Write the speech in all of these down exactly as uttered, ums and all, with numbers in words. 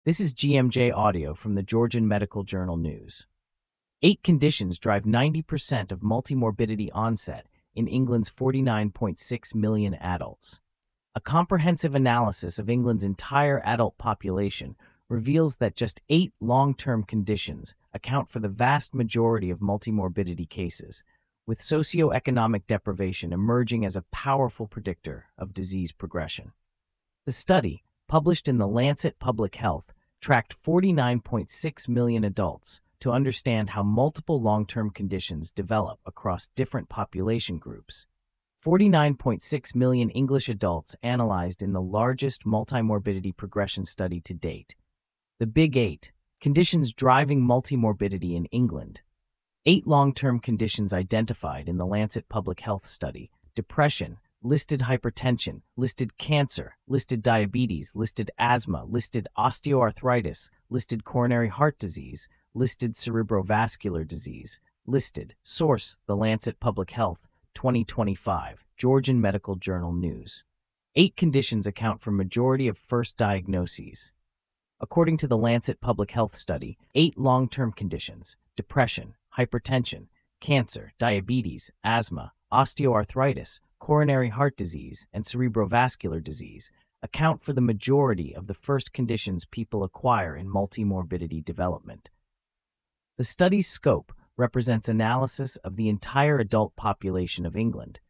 This is G M J Audio from the Georgian Medical Journal News. Eight conditions drive ninety percent of multimorbidity onset in England's forty-nine point six million adults. A comprehensive analysis of England's entire adult population reveals that just eight long-term conditions account for the vast majority of multimorbidity cases, with socioeconomic deprivation emerging as a powerful predictor of disease progression. The study, published in The Lancet Public Health, tracked forty-nine point six million adults to understand how multiple long-term conditions develop across different population groups. forty-nine point six million English adults analyzed in the largest multimorbidity progression study to date. The Big Eight, conditions driving multimorbidity in England. Eight long-term conditions identified in the Lancet Public Health study: depression, listed hypertension, listed cancer, listed diabetes, listed asthma, listed osteoarthritis, listed coronary heart disease, listed cerebrovascular disease, listed. Source: The Lancet Public Health, twenty twenty-five, Georgian Medical Journal News. Eight conditions account for majority of first diagnoses. According to the Lancet Public Health study, eight long-term conditions: depression, hypertension, cancer, diabetes, asthma, osteoarthritis, coronary heart disease, and cerebrovascular disease account for the majority of the first conditions people acquire in multimorbidity development. The study's scope represents analysis of the entire adult population of England.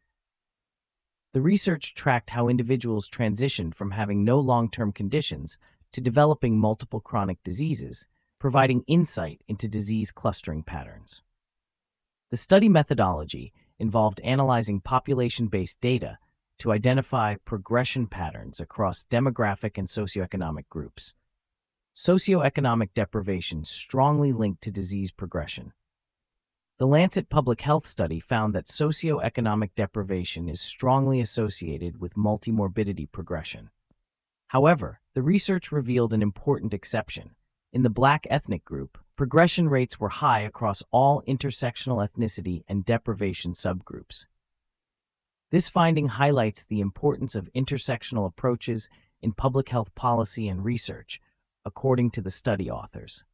The research tracked how individuals transitioned from having no long-term conditions to developing multiple chronic diseases, providing insight into disease clustering patterns. The study methodology involved analyzing population-based data to identify progression patterns across demographic and socioeconomic groups. Socioeconomic deprivation strongly linked to disease progression. The Lancet Public Health study found that socioeconomic deprivation is strongly associated with multimorbidity progression. However, the research revealed an important exception. In the Black ethnic group, progression rates were high across all intersectional ethnicity and deprivation subgroups. This finding highlights the importance of intersectional approaches in public health policy and research, according to the study authors.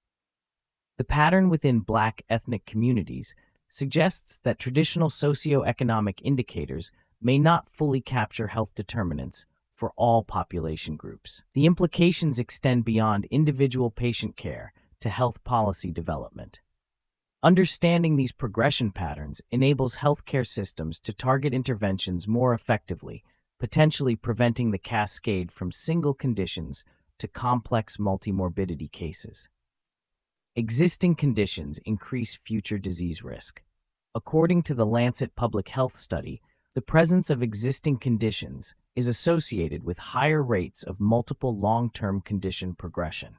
The pattern within Black ethnic communities suggests that traditional socioeconomic indicators may not fully capture health determinants for all population groups. The implications extend beyond individual patient care to health policy development. Understanding these progression patterns enables healthcare systems to target interventions more effectively, potentially preventing the cascade from single conditions to complex multimorbidity cases. Existing conditions increase future disease risk. According to the Lancet Public Health study, the presence of existing conditions is associated with higher rates of multiple long-term condition progression.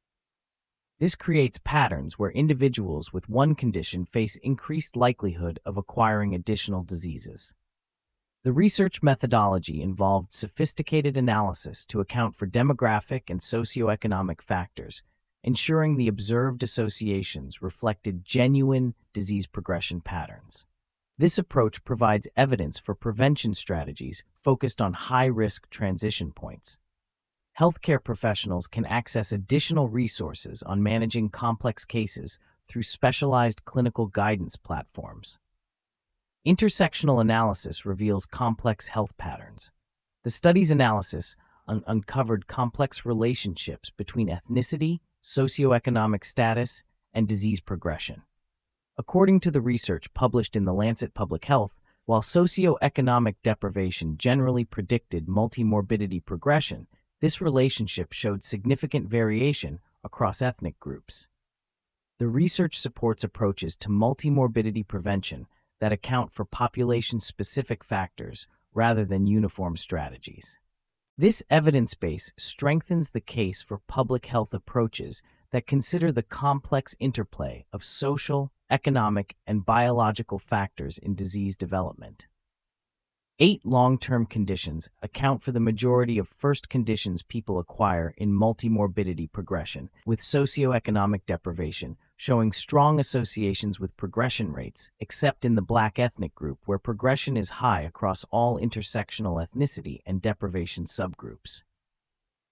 This creates patterns where individuals with one condition face increased likelihood of acquiring additional diseases. The research methodology involved sophisticated analysis to account for demographic and socioeconomic factors, ensuring the observed associations reflected genuine disease progression patterns. This approach provides evidence for prevention strategies focused on high-risk transition points. Healthcare professionals can access additional resources on managing complex cases through specialized clinical guidance platforms. Intersectional analysis reveals complex health patterns. The study's analysis un- uncovered complex relationships between ethnicity, socioeconomic status, and disease progression. According to the research published in The Lancet Public Health, while socioeconomic deprivation generally predicted multimorbidity progression, this relationship showed significant variation across ethnic groups. The research supports approaches to multimorbidity prevention that account for population-specific factors rather than uniform strategies. This evidence base strengthens the case for public health approaches that consider the complex interplay of social, economic, and biological factors in disease development. Eight long-term conditions account for the majority of first conditions people acquire in multimorbidity progression, with socioeconomic deprivation showing strong associations with progression rates, except in the Black ethnic group where progression is high across all intersectional ethnicity and deprivation subgroups.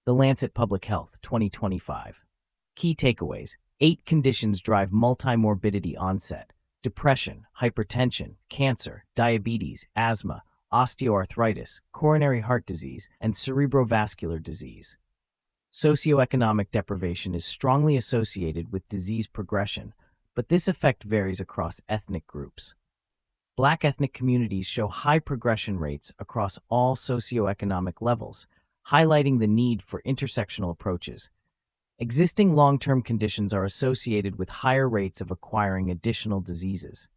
The Lancet Public Health, twenty twenty-five. Key takeaways. Eight conditions drive multimorbidity onset: depression, hypertension, cancer, diabetes, asthma, osteoarthritis, coronary heart disease, and cerebrovascular disease. Socioeconomic deprivation is strongly associated with disease progression, but this effect varies across ethnic groups. Black ethnic communities show high progression rates across all socioeconomic levels, highlighting the need for intersectional approaches. Existing long-term conditions are associated with higher rates of acquiring additional diseases.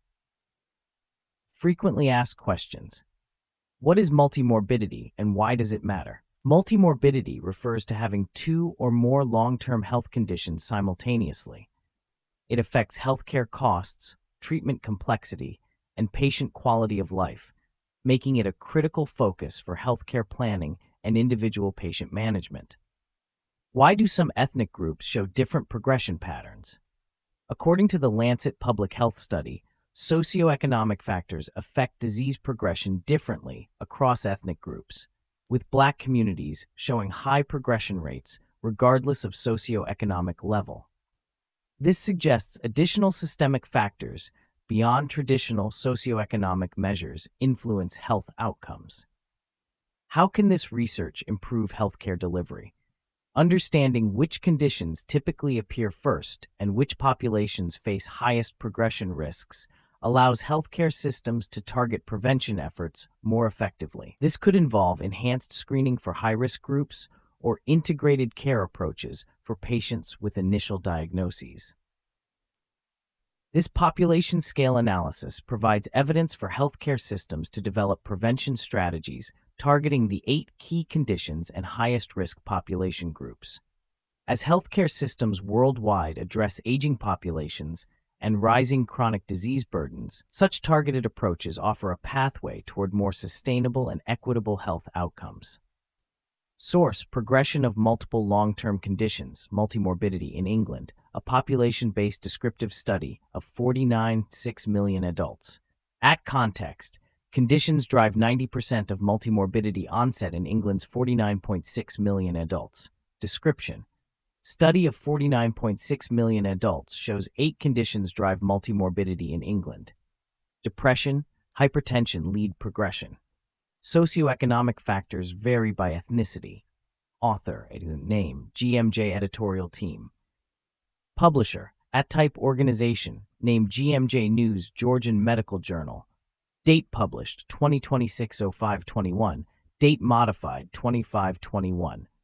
Frequently asked questions. What is multimorbidity and why does it matter? Multimorbidity refers to having two or more long-term health conditions simultaneously. It affects healthcare costs, treatment complexity, and patient quality of life, making it a critical focus for healthcare planning and individual patient management. Why do some ethnic groups show different progression patterns? According to the Lancet Public Health study, socioeconomic factors affect disease progression differently across ethnic groups, with Black communities showing high progression rates regardless of socioeconomic level. This suggests additional systemic factors beyond traditional socioeconomic measures influence health outcomes. How can this research improve healthcare delivery? Understanding which conditions typically appear first and which populations face highest progression risks allows healthcare systems to target prevention efforts more effectively. This could involve enhanced screening for high-risk groups or integrated care approaches for patients with initial diagnoses. This population-scale analysis provides evidence for healthcare systems to develop prevention strategies targeting the eight key conditions and highest-risk population groups. As healthcare systems worldwide address aging populations and rising chronic disease burdens, such targeted approaches offer a pathway toward more sustainable and equitable health outcomes. Source: Progression of Multiple Long-Term Conditions, Multimorbidity in England, a population-based descriptive study of forty-nine point six million adults. At context, conditions drive ninety percent of multimorbidity onset in England's forty-nine point six million adults. Description: Study of forty-nine point six million adults shows eight conditions drive multimorbidity in England. Depression, hypertension lead progression. Socioeconomic factors vary by ethnicity. Author, name, G M J Editorial Team. Publisher, At-Type Organization, name G M J News Georgian Medical Journal. Date published, twenty twenty-six oh five twenty-one. Date modified, twenty-five twenty-one.